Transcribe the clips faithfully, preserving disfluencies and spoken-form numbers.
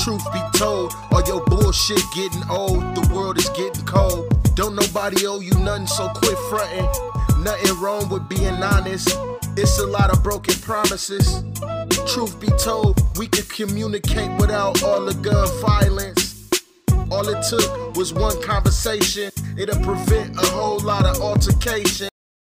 Truth be told, all your bullshit getting old. The world is getting cold. Don't nobody owe you nothing, so quit fronting. Nothing wrong with being honest. It's a lot of broken promises. Truth be told, we could communicate without all the gun violence. All it took was one conversation. It'll prevent a whole lot of altercation.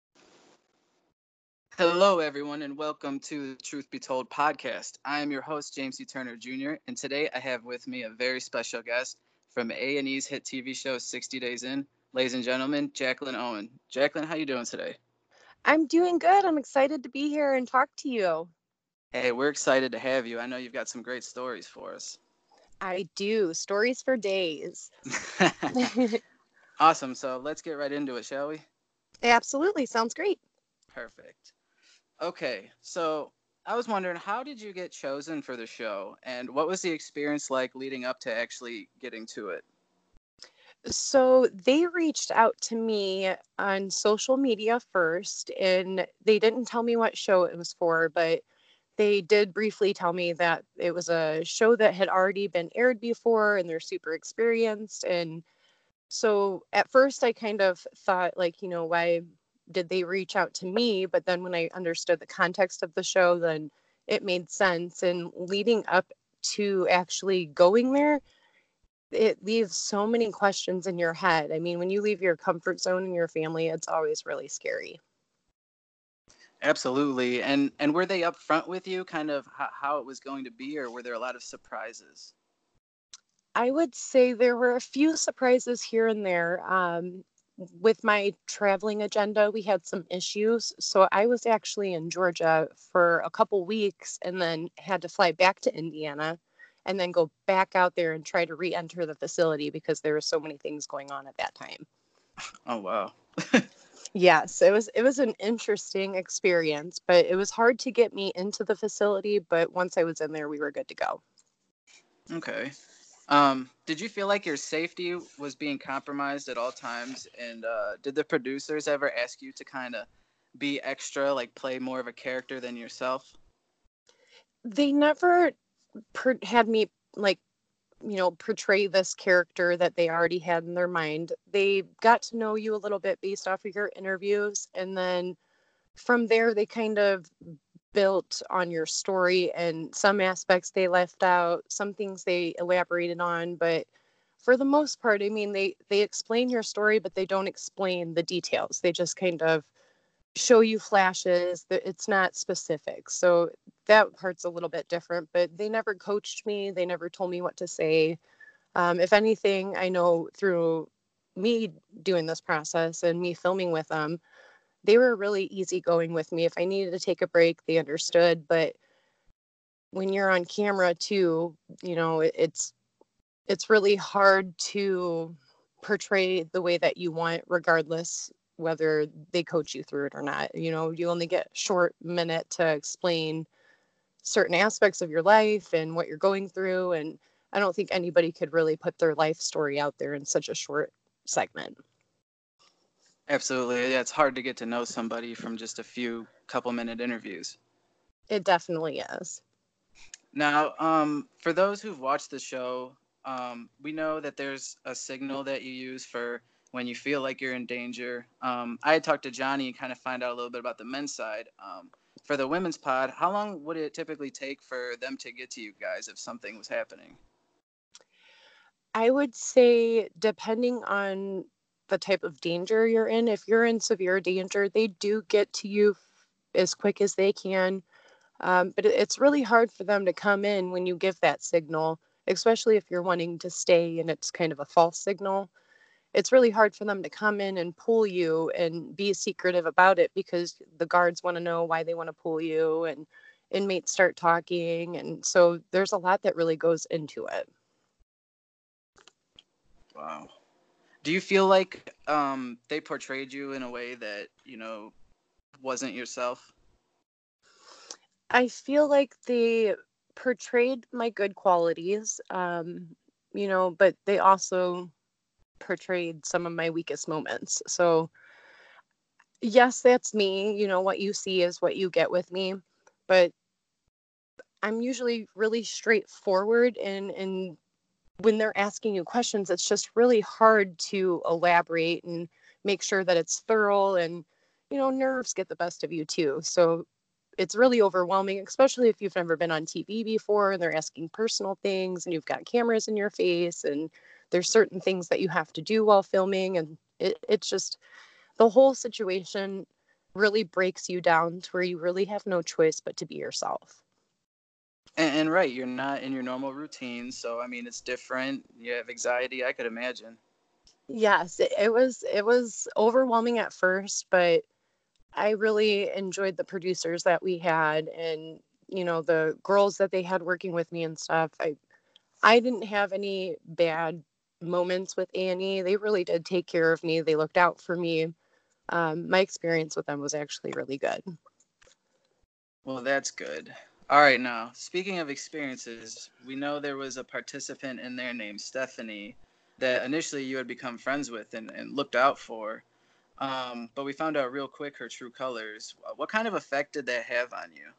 Hello, everyone, and welcome to the Truth Be Told podcast. I am your host, James C. Turner Junior, and today I have with me a very special guest from A and E's hit T V show sixty days in. Ladies and gentlemen, Jacqueline Owen. Jacqueline, how you doing today? I'm doing good. I'm excited to be here and talk to you. Hey, we're excited to have you. I know you've got some great stories for us. I do. Stories for days. Awesome. So let's get right into it, shall we? Absolutely. Sounds great. Perfect. Okay, so I was wondering, how did you get chosen for the show, and what was the experience like leading up to actually getting to it? So they reached out to me on social media first, and they didn't tell me what show it was for, but they did briefly tell me that it was a show that had already been aired before, and they're super experienced. And so at first I kind of thought, like, you know, why did they reach out to me? But then when I understood the context of the show, then it made sense. And leading up to actually going there, it leaves so many questions in your head. I mean, when you leave your comfort zone and your family, it's always really scary. Absolutely. And and were they upfront with you, kind of how, how it was going to be, or were there a lot of surprises? I would say there were a few surprises here and there. Um, with my traveling agenda, we had some issues. So I was actually in Georgia for a couple weeks and then had to fly back to Indiana and then go back out there and try to re-enter the facility because there were so many things going on at that time. Oh, wow. Yes, it was it was an interesting experience, but it was hard to get me into the facility. But once I was in there, we were good to go. Okay. Um, did you feel like your safety was being compromised at all times? And uh, did the producers ever ask you to kind of be extra, like play more of a character than yourself? They never per- had me like, you know, portray this character that they already had in their mind. They got to know you a little bit based off of your interviews. And then from there, they kind of built on your story, and some aspects they left out, some things they elaborated on. But for the most part, I mean, they, they explain your story, but they don't explain the details. They just kind of show you flashes that it's not specific. So that part's a little bit different, but they never coached me. They never told me what to say. Um, if anything, I know through me doing this process and me filming with them, they were really easygoing with me. If I needed to take a break, they understood. But when you're on camera too, you know, it, it's it's really hard to portray the way that you want, regardless whether they coach you through it or not. You know, you only get a short minute to explain certain aspects of your life and what you're going through. And I don't think anybody could really put their life story out there in such a short segment. Absolutely. Yeah, it's hard to get to know somebody from just a few couple minute interviews. It definitely is. Now, um, for those who've watched the show, um, we know that there's a signal that you use for when you feel like you're in danger. Um, I had talked to Johnny and kind of find out a little bit about the men's side. Um, for the women's pod, how long would it typically take for them to get to you guys if something was happening? I would say, depending on the type of danger you're in, if you're in severe danger, they do get to you as quick as they can. Um, but it's really hard for them to come in when you give that signal, especially if you're wanting to stay and it's kind of a false signal. It's really hard for them to come in and pull you and be secretive about it because the guards want to know why they want to pull you, and inmates start talking. And so there's a lot that really goes into it. Wow. Do you feel like um, they portrayed you in a way that, you know, wasn't yourself? I feel like they portrayed my good qualities, um, you know, but they also portrayed some of my weakest moments. So, yes, that's me. You know, what you see is what you get with me. But I'm usually really straightforward, and and when they're asking you questions, it's just really hard to elaborate and make sure that it's thorough, and you know, nerves get the best of you too. So it's really overwhelming, especially if you've never been on T V before and they're asking personal things and you've got cameras in your face and there's certain things that you have to do while filming, and it, it's just the whole situation really breaks you down to where you really have no choice but to be yourself. And, and right, you're not in your normal routine, so I mean, it's different. You have anxiety, I could imagine. Yes, it, it was it was overwhelming at first, but I really enjoyed the producers that we had, and you know, the girls that they had working with me and stuff. I I didn't have any bad moments with Annie. They really did take care of me. They looked out for me. Um, my experience with them was actually really good. Well, that's good. All right, now, speaking of experiences, we know there was a participant in there named Stephanie that initially you had become friends with and, and looked out for. Um, but we found out real quick her true colors. What kind of effect did that have on you?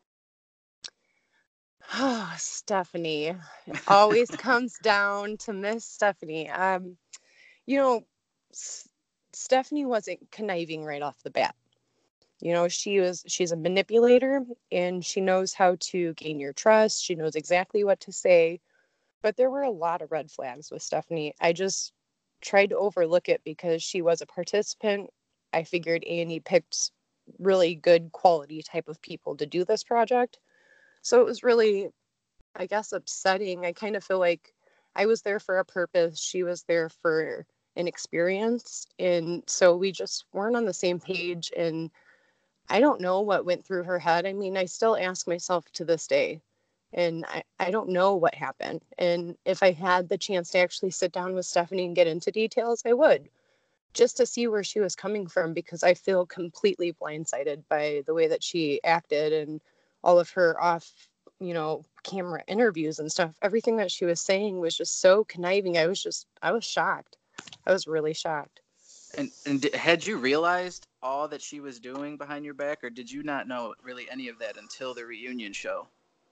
Oh, Stephanie. It always comes down to Miss Stephanie. Um, you know, S- Stephanie wasn't conniving right off the bat. You know, she was she's a manipulator, and she knows how to gain your trust. She knows exactly what to say. But there were a lot of red flags with Stephanie. I just tried to overlook it because she was a participant. I figured Annie picked really good quality type of people to do this project. So it was really, I guess, upsetting. I kind of feel like I was there for a purpose. She was there for an experience. And so we just weren't on the same page. And I don't know what went through her head. I mean, I still ask myself to this day, and I, I don't know what happened. And if I had the chance to actually sit down with Stephanie and get into details, I would, just to see where she was coming from, because I feel completely blindsided by the way that she acted and all of her off, you know, camera interviews and stuff. Everything that she was saying was just so conniving. I was just, I was shocked. I was really shocked. And and di- had you realized all that she was doing behind your back, or did you not know really any of that until the reunion show?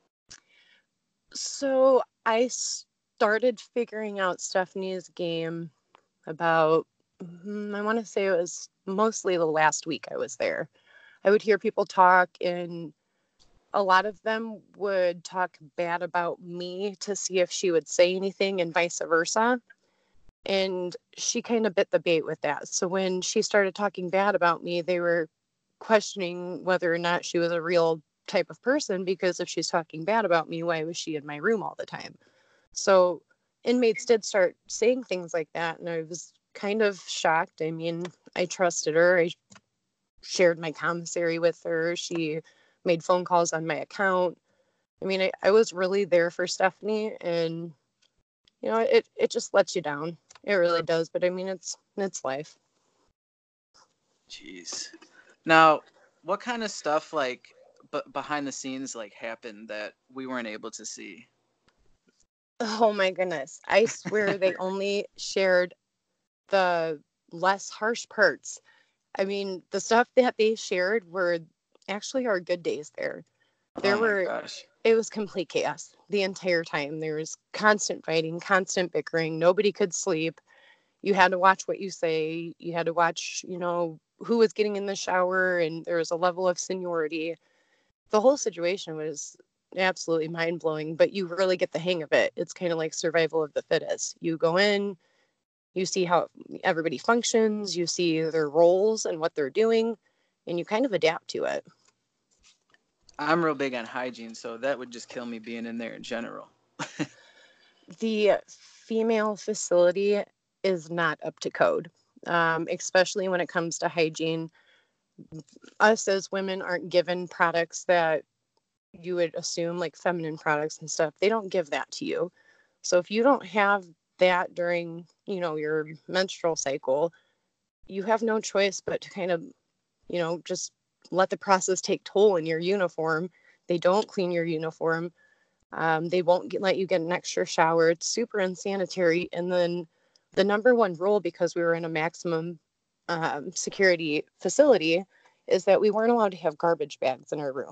So I started figuring out Stephanie's game about, mm, I want to say it was mostly the last week I was there. I would hear people talk, and a lot of them would talk bad about me to see if she would say anything, and vice versa. And she kind of bit the bait with that. So when she started talking bad about me, they were questioning whether or not she was a real type of person, because if she's talking bad about me, why was she in my room all the time? So inmates did start saying things like that, and I was kind of shocked. I mean, I trusted her. I shared my commissary with her. She made phone calls on my account. I mean, I, I was really there for Stephanie, and you know, it, it just lets you down. It really does. But I mean, it's it's life. Jeez. Now, what kind of stuff like b- behind the scenes like happened that we weren't able to see? Oh my goodness. I swear they only shared the less harsh parts. I mean, the stuff that they shared were actually our good days there. Oh There my were, gosh. it was complete chaos the entire time. There was constant fighting, constant bickering. Nobody could sleep. You had to watch what you say. You had to watch, you know, who was getting in the shower, and there was a level of seniority. The whole situation was absolutely mind blowing, but you really get the hang of it. It's kind of like survival of the fittest. You go in, you see how everybody functions, you see their roles and what they're doing, and you kind of adapt to it. I'm real big on hygiene, so that would just kill me being in there in general. The female facility is not up to code, um, especially when it comes to hygiene. Us as women aren't given products that you would assume, like feminine products and stuff. They don't give that to you. So if you don't have that during, you know, your menstrual cycle, you have no choice but to kind of, you know, just let the process take toll in your uniform. They don't clean your uniform. Um, they won't get, let you get an extra shower. It's super unsanitary. And then the number one rule, because we were in a maximum um, security facility, is that we weren't allowed to have garbage bags in our room.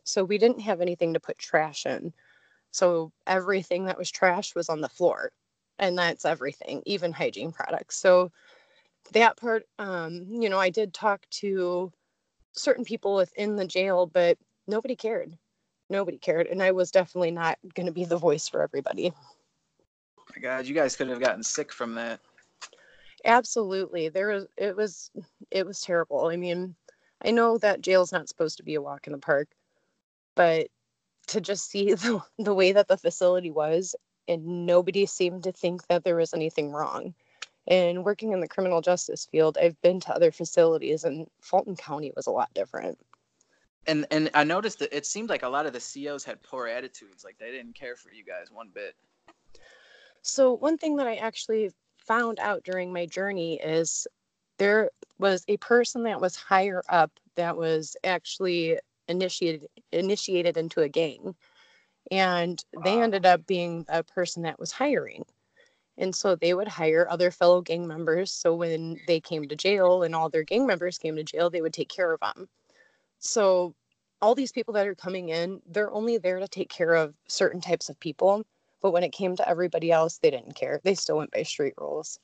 So we didn't have anything to put trash in. So everything that was trash was on the floor. And that's everything, even hygiene products. So that part, um, you know, I did talk to certain people within the jail, but nobody cared. Nobody cared. And I was definitely not going to be the voice for everybody. My God, you guys could have gotten sick from that. Absolutely. There was, it was, it was terrible. I mean, I know that jail's not supposed to be a walk in the park, but to just see the, the way that the facility was, and nobody seemed to think that there was anything wrong. And working in the criminal justice field, I've been to other facilities, and Fulton County was a lot different. And and I noticed that it seemed like a lot of the C Os had poor attitudes. Like they didn't care for you guys one bit. So one thing that I actually found out during my journey is there was a person that was higher up that was actually initiated initiated into a gang. And they Wow. ended up being a person that was hiring. And so they would hire other fellow gang members. So when they came to jail and all their gang members came to jail, they would take care of them. So all these people that are coming in, they're only there to take care of certain types of people. But when it came to everybody else, they didn't care. They still went by street rules.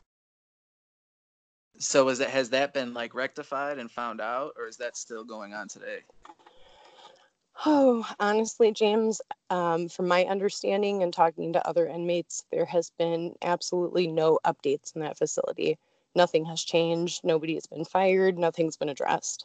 So is it has that been like rectified and found out, or is that still going on today? Oh, honestly, James, um, from my understanding and talking to other inmates, there has been absolutely no updates in that facility. Nothing has changed. Nobody has been fired. Nothing's been addressed.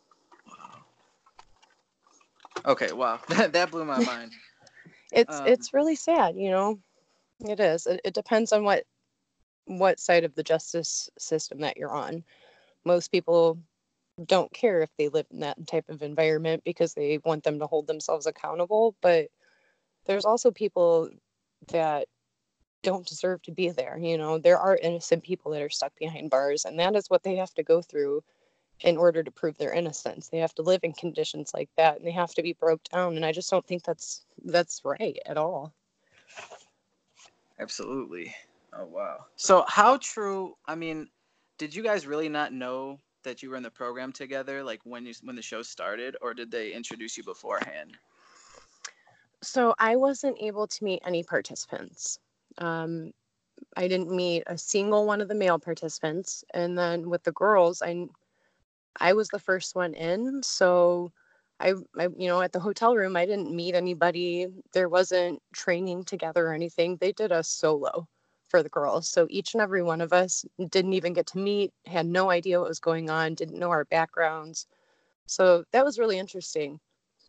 Okay, wow, that that blew my mind. It's Um, it's really sad, you know. It is. It, it depends on what what side of the justice system that you're on. Most people don't care if they live in that type of environment because they want them to hold themselves accountable, but there's also people that don't deserve to be there. You know, there are innocent people that are stuck behind bars, and that is what they have to go through in order to prove their innocence. They have to live in conditions like that, and they have to be broke down. And I just don't think that's that's right at all. absolutely. Oh wow. So how true? I mean, did you guys really not know that you were in the program together, like when you when the show started, or did they introduce you beforehand? So I wasn't able to meet any participants. Um, I didn't meet a single one of the male participants, and then with the girls, I I was the first one in, so I, I, you know, at the hotel room, I didn't meet anybody. There wasn't training together or anything. They did a solo for the girls. So each and every one of us didn't even get to meet, had no idea what was going on, didn't know our backgrounds. So that was really interesting.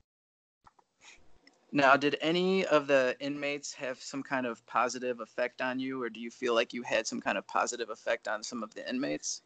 Now, did any of the inmates have some kind of positive effect on you, or do you feel like you had some kind of positive effect on some of the inmates?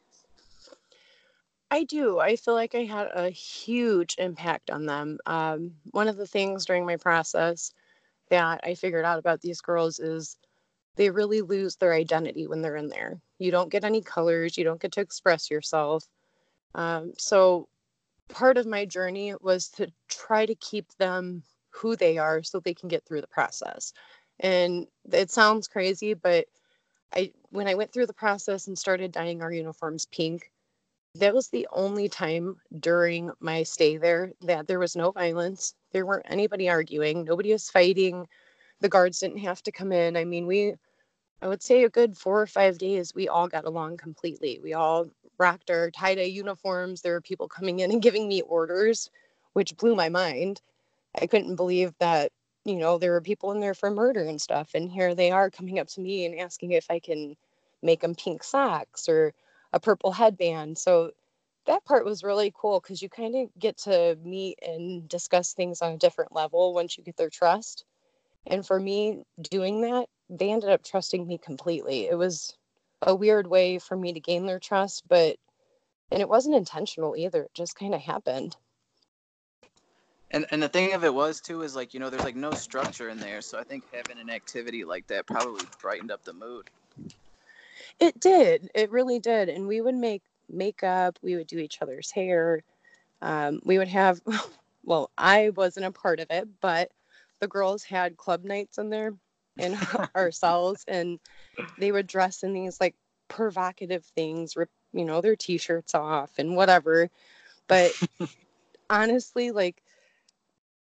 I do. I feel like I had a huge impact on them. Um, one of the things during my process that I figured out about these girls is they really lose their identity when they're in there. You don't get any colors, you don't get to express yourself. Um, so, part of my journey was to try to keep them who they are so they can get through the process. And it sounds crazy, but I when I went through the process and started dyeing our uniforms pink, that was the only time during my stay there that there was no violence. There weren't anybody arguing, nobody was fighting. The guards didn't have to come in. I mean, we I would say a good four or five days, we all got along completely. We all rocked our tie-dye uniforms. There were people coming in and giving me orders, which blew my mind. I couldn't believe that, you know, there were people in there for murder and stuff. And here they are coming up to me and asking if I can make them pink socks or a purple headband. So that part was really cool because you kind of get to meet and discuss things on a different level once you get their trust. And for me doing that, they ended up trusting me completely. It was a weird way for me to gain their trust, but, and it wasn't intentional either. It just kind of happened. And and the thing of it was too is like, you know, there's like no structure in there, so I think having an activity like that probably brightened up the mood. It did. It really did. And we would make makeup. We would do each other's hair. Um, we would have, well, I wasn't a part of it, but the girls had club nights in there in our cells, and they would dress in these like provocative things, rip, you know, their t-shirts off and whatever. But honestly, like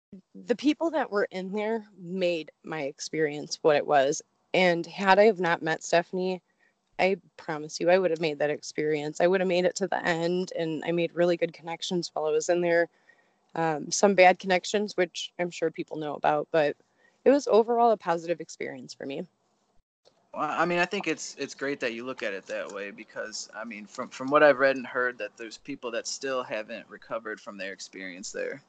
the people that were in there made my experience what it was. And had I have not met Stephanie, I promise you, I would have made that experience. I would have made it to the end, and I made really good connections while I was in there. Um, some bad connections, which I'm sure people know about, but it was overall a positive experience for me. Well, I mean, I think it's it's great that you look at it that way because I mean, from from what I've read and heard, that there's people that still haven't recovered from their experience there.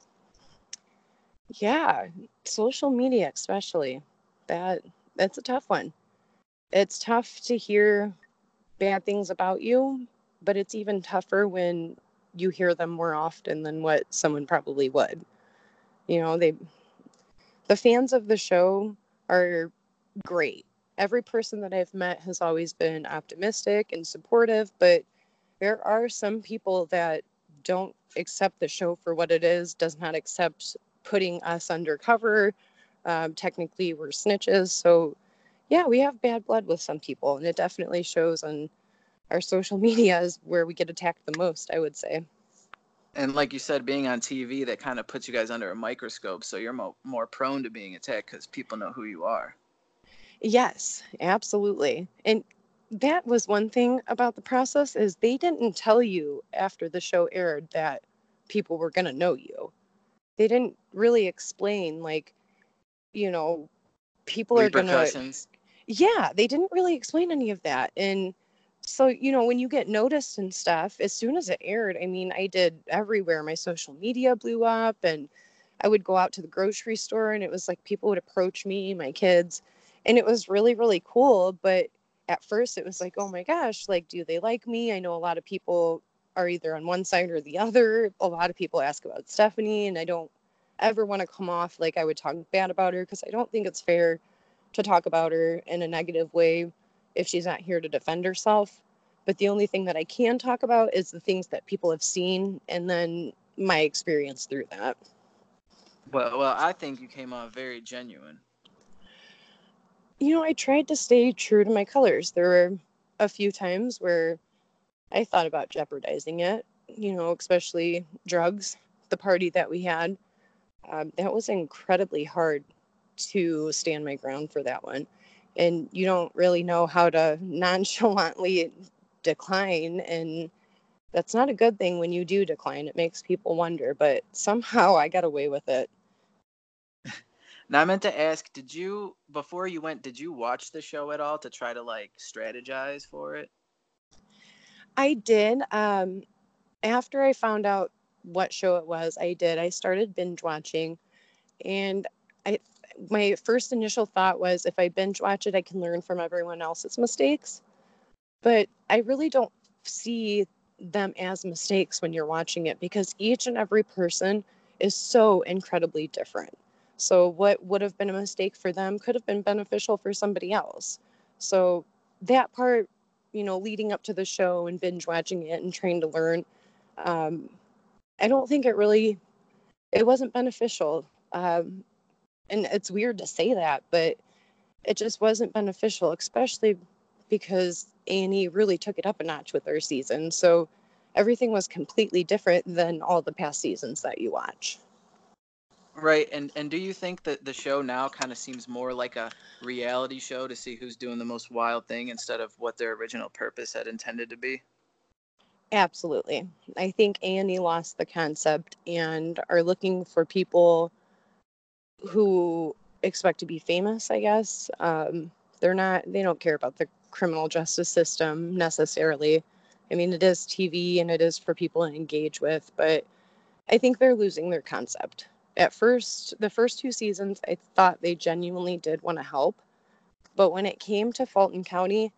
Yeah, social media especially. That that's a tough one. It's tough to hear bad things about you, but it's even tougher when you hear them more often than what someone probably would. You know, they the fans of the show are great. Every person that I've met has always been optimistic and supportive, but there are some people that don't accept the show for what it is, does not accept putting us undercover. Um, technically, we're snitches. So, yeah, we have bad blood with some people, and it definitely shows on our social media is where we get attacked the most, I would say. And like you said, being on T V, that kind of puts you guys under a microscope, so you're mo- more prone to being attacked because people know who you are. Yes, absolutely. And that was one thing about the process is they didn't tell you after the show aired that people were going to know you. They didn't really explain like, you know, people are going to Repercussions. yeah, they didn't really explain any of that. And so, you know, when you get noticed and stuff, as soon as it aired, I mean, I did everywhere. My social media blew up, and I would go out to the grocery store, and it was like people would approach me, my kids, and it was really, really cool. But at first, it was like, oh my gosh, like, do they like me? I know a lot of people are either on one side or the other. A lot of people ask about Stephanie, and I don't ever want to come off like I would talk bad about her because I don't think it's fair to talk about her in a negative way if she's not here to defend herself. But the only thing that I can talk about is the things that people have seen and then my experience through that. Well, well, I think you came off very genuine. You know, I tried to stay true to my colors. There were a few times where I thought about jeopardizing it, you know, especially drugs, the party that we had. Um, that was incredibly hard to stand my ground for that one. And you don't really know how to nonchalantly decline. And that's not a good thing when you do decline. It makes people wonder, but somehow I got away with it. Now, I meant to ask, did you, before you went, did you watch the show at all to try to like strategize for it? I did. Um, after I found out what show it was, I did. I started binge watching, and I my first initial thought was if I binge watch it, I can learn from everyone else's mistakes. But I really don't see them as mistakes when you're watching it because each and every person is so incredibly different. So what would have been a mistake for them could have been beneficial for somebody else. So that part, you know, leading up to the show and binge watching it and trying to learn, um, I don't think it really, it wasn't beneficial. Um, and it's weird to say that, but it just wasn't beneficial, especially because A and E really took it up a notch with their season. So everything was completely different than all the past seasons that you watch. Right, and and do you think that the show now kind of seems more like a reality show to see who's doing the most wild thing instead of what their original purpose had intended to be? Absolutely. I think A and E lost the concept and are looking for people who expect to be famous, I guess. Um, they're not, they don't care about the criminal justice system necessarily. I mean, it is T V and it is for people to engage with, but I think they're losing their concept. At first, the first two seasons, I thought they genuinely did want to help. But when it came to Fulton County,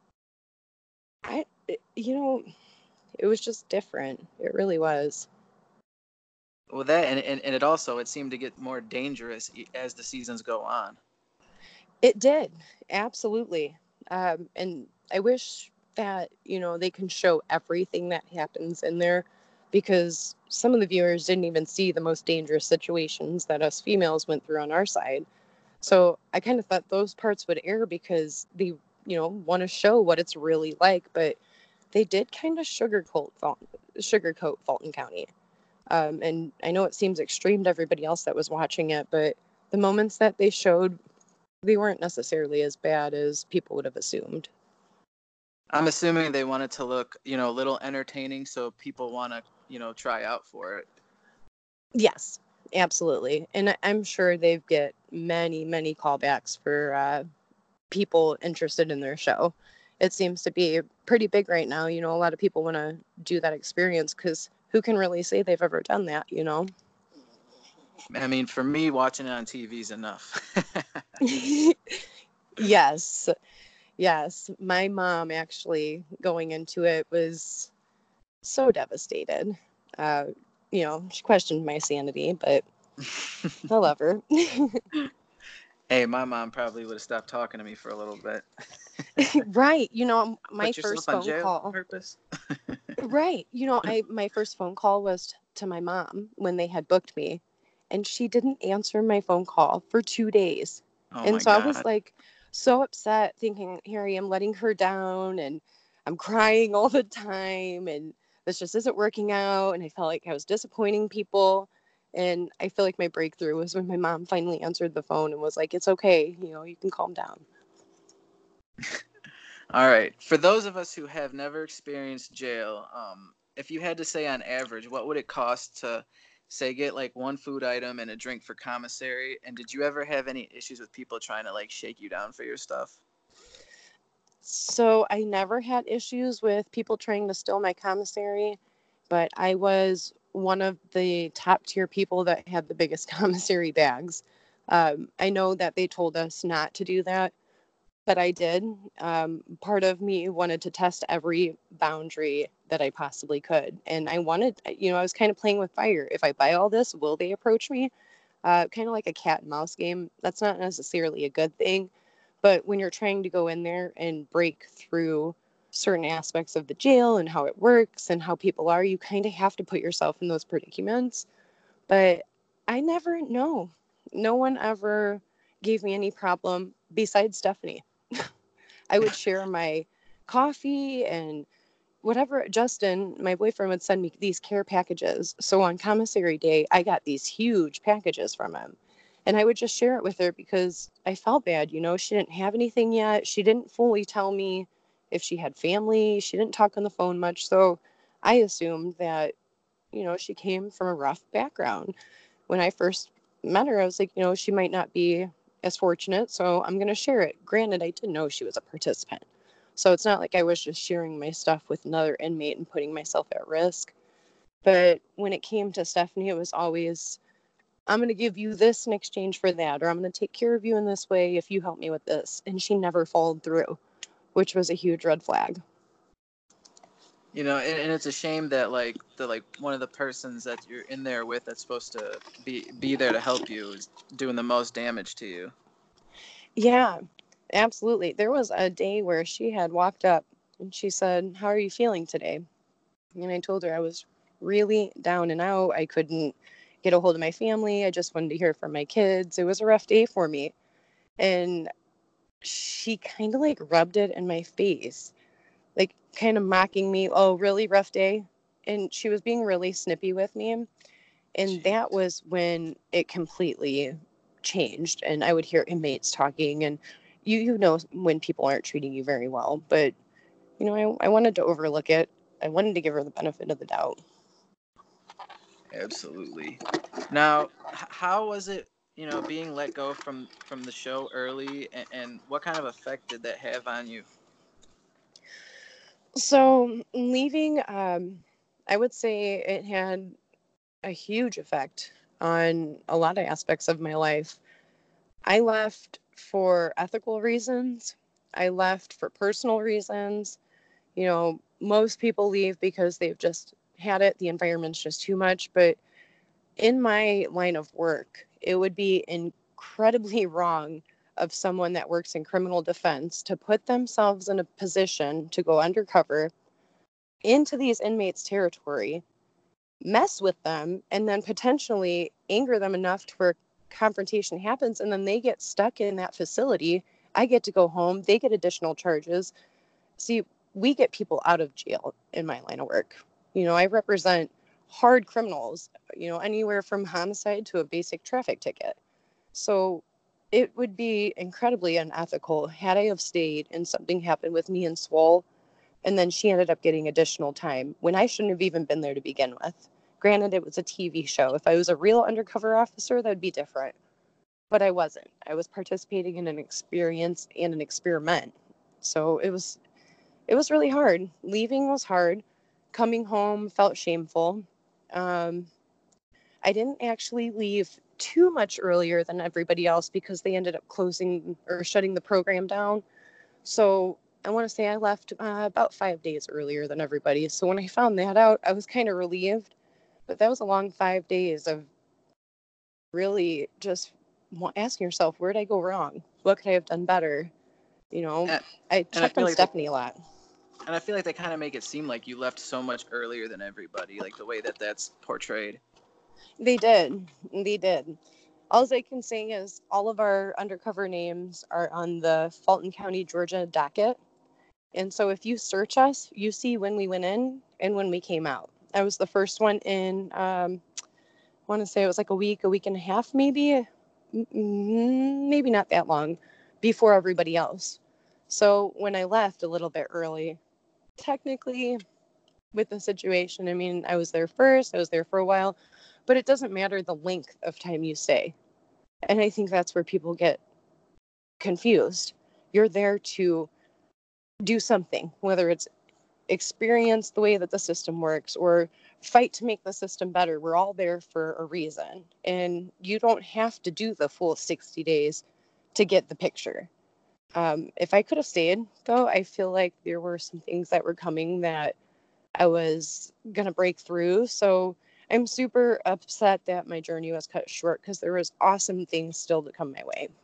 I, you know, it was just different. It really was. Well, that and, and, and it also it seemed to get more dangerous e- as the seasons go on. It did. Absolutely. Um, and I wish that, you know, they can show everything that happens in there because some of the viewers didn't even see the most dangerous situations that us females went through on our side. So I kind of thought those parts would air because they, you know, want to show what it's really like, but they did kind of sugarcoat Fulton, sugarcoat Fulton County. Um, and I know it seems extreme to everybody else that was watching it, but the moments that they showed, they weren't necessarily as bad as people would have assumed. I'm assuming they wanted to look, you know, a little entertaining, so people want to, you know, try out for it. Yes, absolutely. And I'm sure they get many, many callbacks for uh, people interested in their show. It seems to be pretty big right now. You know, a lot of people want to do that experience because who can really say they've ever done that, you know? I mean, for me, watching it on T V is enough. Yes. Yes. My mom actually going into it was so devastated. Uh, you know, she questioned my sanity, but I love her. Hey, my mom probably would have stopped talking to me for a little bit. Right. You know, my Put yourself first on phone jail call. purpose. Right. You know, I my first phone call was t- to my mom when they had booked me, and she didn't answer my phone call for two days. Oh And my so I was God. like so upset thinking, here I am letting her down and I'm crying all the time and this just isn't working out and I felt like I was disappointing people. And I feel like my breakthrough was when my mom finally answered the phone and was like, it's okay, you know, you can calm down. All right. For those of us who have never experienced jail, um, if you had to say on average, what would it cost to, say, get like one food item and a drink for commissary? And did you ever have any issues with people trying to like shake you down for your stuff? So I never had issues with people trying to steal my commissary, but I was one of the top tier people that had the biggest commissary bags. Um, I know that they told us not to do that, but I did. Um, part of me wanted to test every boundary that I possibly could. And I wanted, you know, I was kind of playing with fire. If I buy all this, will they approach me? Uh, kind of like a cat and mouse game. That's not necessarily a good thing. But when you're trying to go in there and break through certain aspects of the jail and how it works and how people are, you kind of have to put yourself in those predicaments. But I never know. No one ever gave me any problem besides Stephanie. I would share my coffee and whatever. Justin, my boyfriend, would send me these care packages. So on commissary day, I got these huge packages from him. And I would just share it with her because I felt bad. You know, she didn't have anything yet. She didn't fully tell me if she had family. She didn't talk on the phone much. So I assumed that, you know, she came from a rough background. When I first met her, I was like, you know, she might not be as fortunate. So I'm going to share it. Granted, I didn't know she was a participant. So it's not like I was just sharing my stuff with another inmate and putting myself at risk. But when it came to Stephanie, it was always, I'm going to give you this in exchange for that, or I'm going to take care of you in this way if you help me with this. And she never followed through, which was a huge red flag. You know, and, and it's a shame that like the like one of the persons that you're in there with that's supposed to be be there to help you is doing the most damage to you. Yeah, absolutely. There was a day where she had walked up and she said, how are you feeling today? And I told her I was really down and out. I couldn't get a hold of my family. I just wanted to hear from my kids. It was a rough day for me. And she kind of like rubbed it in my face, like kind of mocking me. Oh, really rough day? And she was being really snippy with me. And Jeez. that was when it completely changed. And I would hear inmates talking, and you you know when people aren't treating you very well. But you know, I, I wanted to overlook it. I wanted to give her the benefit of the doubt. Absolutely. Now, h- how was it, you know, being let go from from the show early, and, and what kind of effect did that have on you? So leaving, um, I would say it had a huge effect on a lot of aspects of my life. I left for ethical reasons. I left for personal reasons. You know, most people leave because they've just had it. The environment's just too much. But in my line of work, it would be incredibly wrong of someone that works in criminal defense to put themselves in a position to go undercover into these inmates' territory, mess with them, and then potentially anger them enough to where confrontation happens, and then they get stuck in that facility. I get to go home. They get additional charges. See, we get people out of jail in my line of work. You know, I represent hard criminals, you know, anywhere from homicide to a basic traffic ticket. So it would be incredibly unethical had I have stayed and something happened with me and Swole, and then she ended up getting additional time when I shouldn't have even been there to begin with. Granted, it was a T V show. If I was a real undercover officer, that'd be different. But I wasn't. I was participating in an experience and an experiment. So it was it was really hard. Leaving was hard. Coming home felt shameful. Um, I didn't actually leave too much earlier than everybody else because they ended up closing or shutting the program down. So I want to say I left uh, about five days earlier than everybody. So when I found that out, I was kind of relieved. But that was a long five days of really just asking yourself, where did I go wrong? What could I have done better? You know, And, I and I checked feel on like Stephanie they, a lot. and I feel like they kind of make it seem like you left so much earlier than everybody, like the way that that's portrayed. They did. They did. All I can say is all of our undercover names are on the Fulton County, Georgia docket. And so if you search us, you see when we went in and when we came out. I was the first one in, um, I want to say it was like a week, a week and a half, maybe, maybe not that long before everybody else. So when I left a little bit early, technically with the situation, I mean, I was there first, I was there for a while, but it doesn't matter the length of time you stay. And I think that's where people get confused. You're there to do something, whether it's experience the way that the system works or fight to make the system better. We're all there for a reason. And you don't have to do the full sixty days to get the picture. Um, if I could have stayed, though, I feel like there were some things that were coming that I was going to break through. So I'm super upset that my journey was cut short because there was awesome things still to come my way.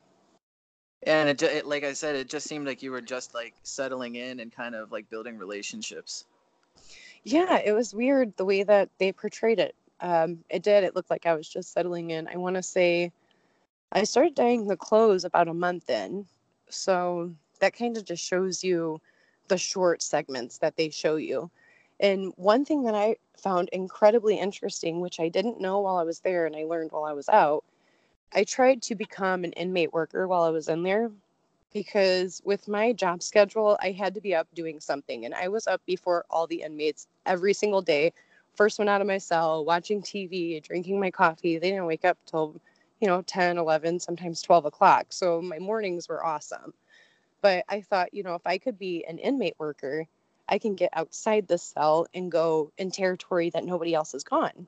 And it, it, like I said, it just seemed like you were just like settling in and kind of like building relationships. Yeah, it was weird the way that they portrayed it. Um, it did. It looked like I was just settling in. I want to say I started dyeing the clothes about a month in. So that kind of just shows you the short segments that they show you. And one thing that I found incredibly interesting, which I didn't know while I was there and I learned while I was out, I tried to become an inmate worker while I was in there because with my job schedule, I had to be up doing something. And I was up before all the inmates every single day. First one out of my cell, watching T V, drinking my coffee. They didn't wake up till, you know, ten, eleven, sometimes twelve o'clock. So my mornings were awesome. But I thought, you know, if I could be an inmate worker, I can get outside the cell and go in territory that nobody else has gone.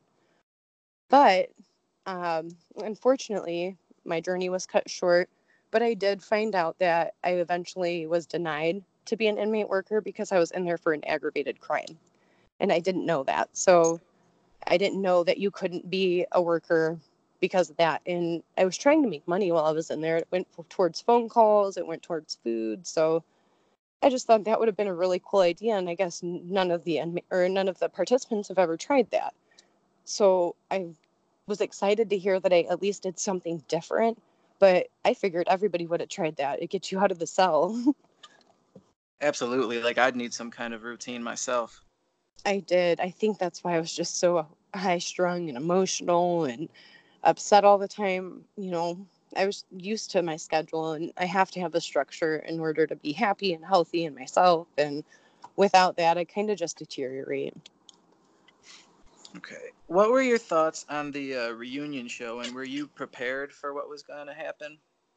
But um, unfortunately, my journey was cut short. But I did find out that I eventually was denied to be an inmate worker because I was in there for an aggravated crime. And I didn't know that. So I didn't know that you couldn't be a worker because of that. And I was trying to make money while I was in there. It went towards phone calls, it went towards food. So I just thought that would have been a really cool idea. And I guess none of the or none of the participants have ever tried that. So I was excited to hear that I at least did something different. But I figured everybody would have tried that. It gets you out of the cell. Absolutely. Like I'd need some kind of routine myself. I did. I think that's why I was just so high strung and emotional and upset all the time. You know, I was used to my schedule and I have to have a structure in order to be happy and healthy in myself. And without that, I kind of just deteriorate. Okay. What were your thoughts on the uh, reunion show, and were you prepared for what was going to happen?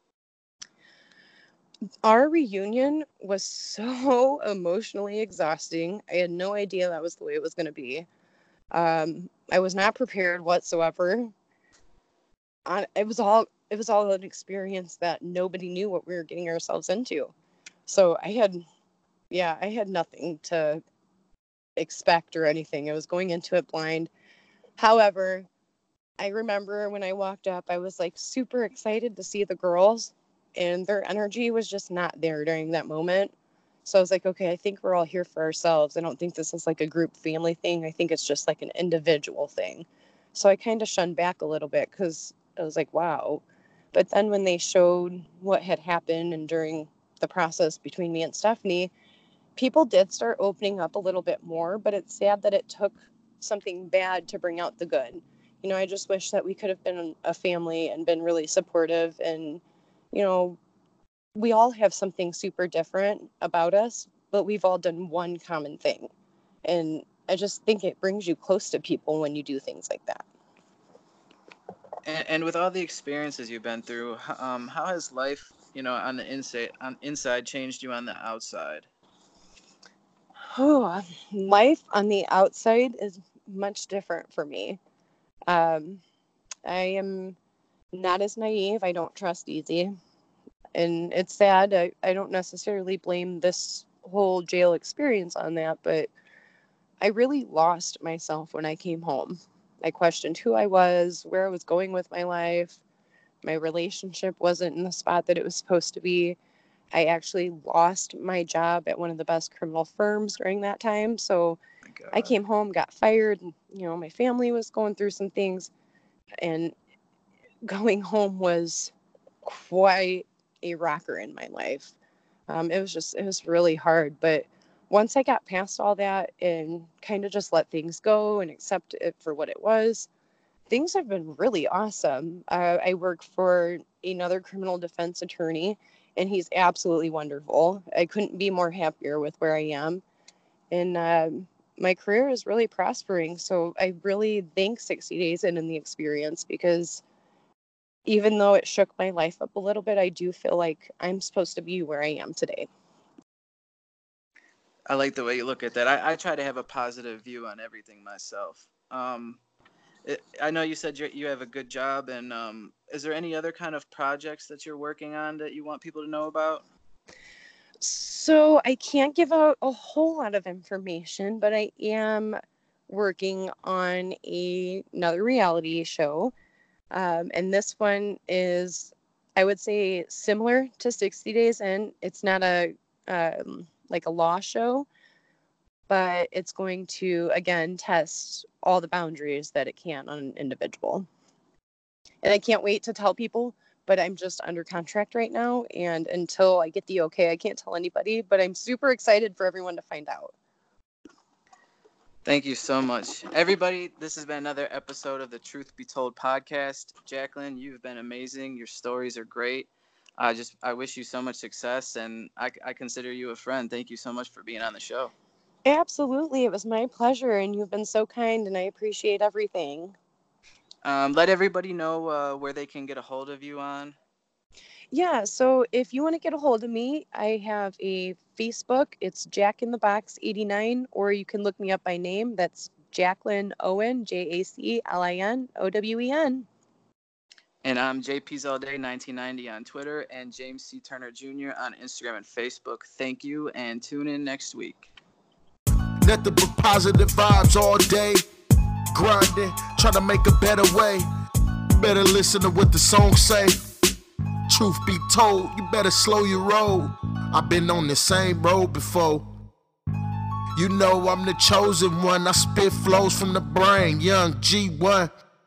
Our reunion was so emotionally exhausting. I had no idea that was the way it was going to be. Um, I was not prepared whatsoever. I, it was all it was all an experience that nobody knew what we were getting ourselves into. So I had, yeah, I had nothing to expect or anything. I was going into it blind. However, I remember when I walked up, I was like super excited to see the girls, and their energy was just not there during that moment. So I was like, okay, I think we're all here for ourselves. I don't think this is like a group family thing. I think it's just like an individual thing. So I kind of shunned back a little bit because I was like, wow. But then when they showed what had happened and during the process between me and Stephanie, people did start opening up a little bit more, but it's sad that it took something bad to bring out the good. You know, I just wish that we could have been a family and been really supportive. And, you know, we all have something super different about us, but we've all done one common thing. And I just think it brings you close to people when you do things like that. And, and with all the experiences you've been through, um, how has life, you know, on the inside, on inside changed you on the outside? Oh, life on the outside is much different for me. Um, I am not as naive. I don't trust easy. And it's sad. I, I don't necessarily blame this whole jail experience on that, but I really lost myself when I came home. I questioned who I was, where I was going with my life. My relationship wasn't in the spot that it was supposed to be. I actually lost my job at one of the best criminal firms during that time. So I came home, got fired. And, you know, my family was going through some things. And going home was quite a rocker in my life. Um, it was just, it was really hard. But once I got past all that and kind of just let things go and accept it for what it was, things have been really awesome. Uh, I work for another criminal defense attorney, and he's absolutely wonderful. I couldn't be more happier with where I am. And uh, my career is really prospering. So I really thank sixty days in in the experience, because even though it shook my life up a little bit, I do feel like I'm supposed to be where I am today. I like the way you look at that. I, I try to have a positive view on everything myself. Um, it, I know you said you you have a good job, and um, is there any other kind of projects that you're working on that you want people to know about? So I can't give out a whole lot of information, but I am working on a, another reality show. Um, and this one is, I would say, similar to sixty days in. It's not a um, like a law show, but it's going to, again, test all the boundaries that it can on an individual. And I can't wait to tell people, but I'm just under contract right now. And until I get the okay, I can't tell anybody, but I'm super excited for everyone to find out. Thank you so much. Everybody, this has been another episode of the Truth Be Told podcast. Jacqueline, you've been amazing. Your stories are great. I just, I wish you so much success, and I, I consider you a friend. Thank you so much for being on the show. Absolutely. It was my pleasure, and you've been so kind, and I appreciate everything. Um, let everybody know uh, where they can get a hold of you on. Yeah, so if you want to get a hold of me, I have a Facebook. It's Jack in the Box eighty-nine, or you can look me up by name. That's Jacqueline Owen, J A C L I N O W E N. And I'm J P's All Day nineteen ninety on Twitter, and James C. Turner Junior on Instagram and Facebook. Thank you, and tune in next week. Nothing but positive vibes all day. Grinding, trying to make a better way. Better listen to what the songs say. Truth be told, you better slow your roll. I've been on the same road before. You know I'm the chosen one. I spit flows from the brain. Young G one.